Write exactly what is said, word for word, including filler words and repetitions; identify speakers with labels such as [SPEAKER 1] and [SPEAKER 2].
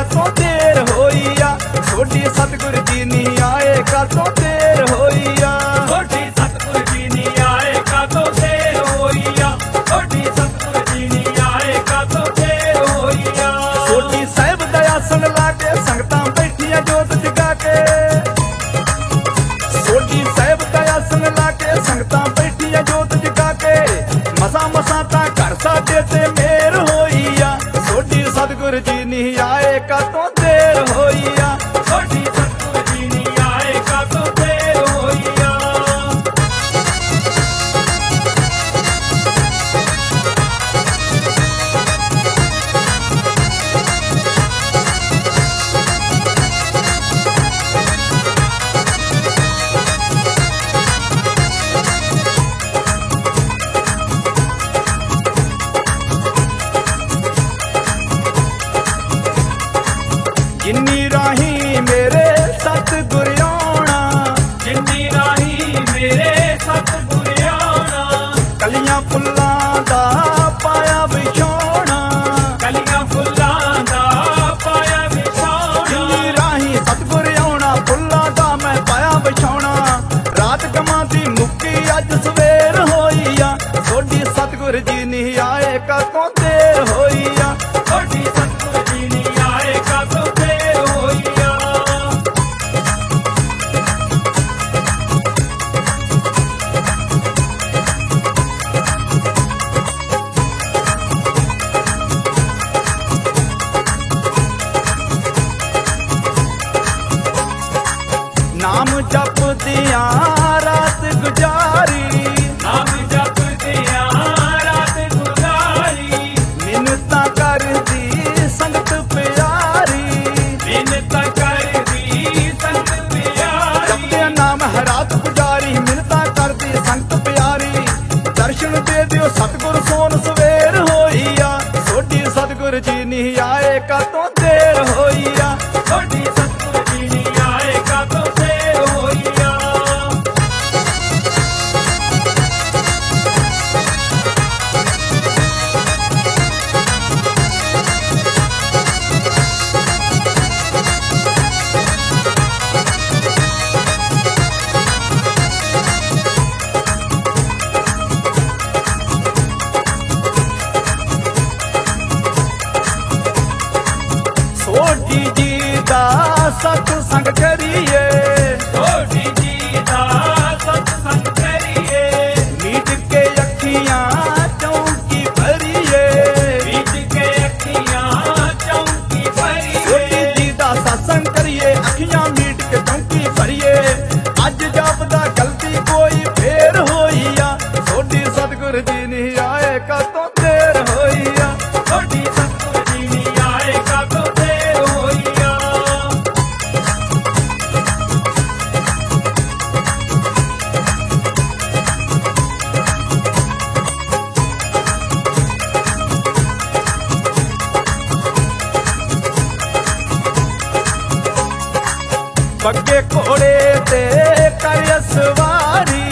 [SPEAKER 1] तो देर होइया, छोटी सतगुरु जी नहीं आए का तो देर होइया,
[SPEAKER 2] छोटी सतगुरु जी नहीं आए का तो देर होइया, छोटी सतगुरु जी नहीं आए का तो देर होइया।
[SPEAKER 1] छोटी साहिब दया सुन लाके संगतां बैठिया जोत जगा के, छोटी साहिब दया सुन लाके संगतां बैठिया जोत जगा के, मसा मसा ता घर साडे ते मेर होइया, छोटी सतगुरु जी नहीं आए का तो देर होइया,
[SPEAKER 2] छोटी सतगुरु जी नहीं आए का तो देर होइया।
[SPEAKER 1] जिन्नी राही मेरे सतगुर आना,
[SPEAKER 2] जिन्नी राही मेरे सतगुर आना,
[SPEAKER 1] कलियां फुल्लां दा पाया बिछाना,
[SPEAKER 2] कलियां फुल्लां दा पाया बिछाना।
[SPEAKER 1] जिन्नी राही सतगुर आना, फुल्लां दा मैं पाया बिछाना, रात गमां दी मुक्की अज सवेर होइया, छोटी सतगुर जी नहीं आए का तो देर होइया,
[SPEAKER 2] छोटी सतगुरु जी नहीं आए का तो देर होइया।
[SPEAKER 1] नाम जप दिया रात गुजारी,
[SPEAKER 2] नाम जप दिया रात गुजारी,
[SPEAKER 1] मिन्नतां कर दी संगत प्यारी,
[SPEAKER 2] मिन्नत कर दी संगत प्यारी।
[SPEAKER 1] जपदे नाम है रात गुजारी, मिन्नतां कर दी संगत प्यारी, दर्शन दे दियो सतगुर सोन सवेर होइया, छोटी सतगुर जी नहीं आए का तो देर होइया,
[SPEAKER 2] छोटी सतगुरु जी नहीं आए का तो देर होइया।
[SPEAKER 1] छोटी जी दा सत्संग करिए,
[SPEAKER 2] छोटी जी दा सत्संग करिए,
[SPEAKER 1] मीट के अखियां चौकी भरिए,
[SPEAKER 2] बीच के अखियां चौकी
[SPEAKER 1] छोटी
[SPEAKER 2] भरिए।
[SPEAKER 1] जी दा सत्संग करिए, अखियां मीट के चौकी भरिए, अज जापदा गलती कोई फेर होइया, छोटी सतगुरु जी नहीं आए का तो देर होइया,
[SPEAKER 2] छोटी सतगुरु जी नहीं आए का तो देर होइया।
[SPEAKER 1] बग्गे घोड़े ते कर सवारी,